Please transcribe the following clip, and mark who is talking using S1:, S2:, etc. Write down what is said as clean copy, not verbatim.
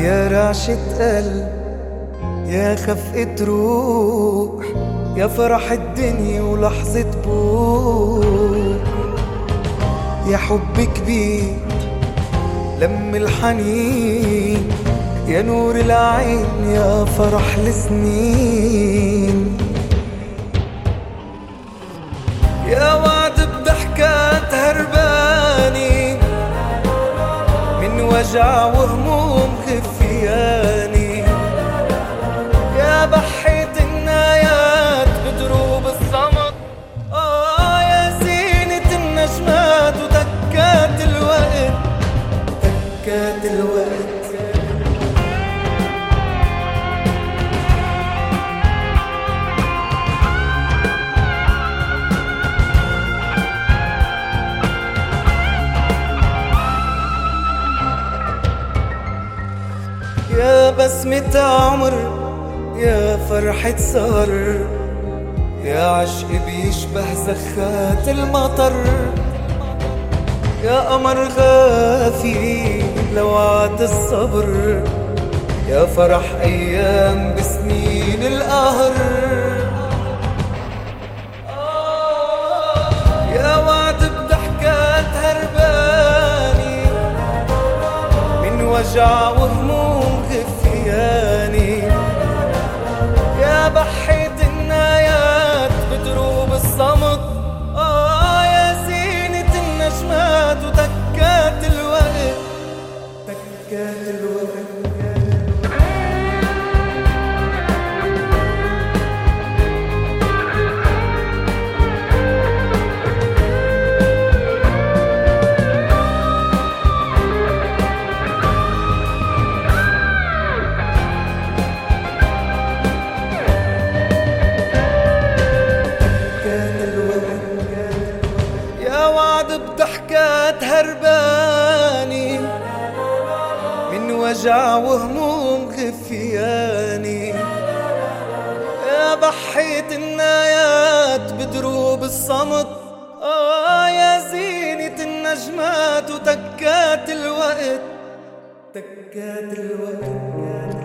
S1: يا رعشة قلب، يا خفقة روح، يا فرح الدنيا ولحظة بوح، يا حب كبير لم الحنين، يا نور العين، يا فرح السنين، يا وعد بضحكات هرباني من وجع وهموم خفياني، يا بحيت النايات بدروب الصمت، يا زينة النجمات ودكات الوقت، دكات الوقت. يا بسمة عمر، يا فرحة سهر، يا عشق بيشبه زخات المطر، يا قمر غافي لوعد الصبر، يا فرح أيام بسنين القهر، يا وعد بضحكات هرباني من وجع وهموم غفياني، يا بحيت النايات بدروب الصمت، يا زينة النجمات ودكات الوقت، دكات الوقت. يا وعد بضحكات هرباني من وجع وهموم غفياني، يا بحيت النايات بدروب الصمت، يا زينة النجمات ودكات الوقت، دكات الوقت.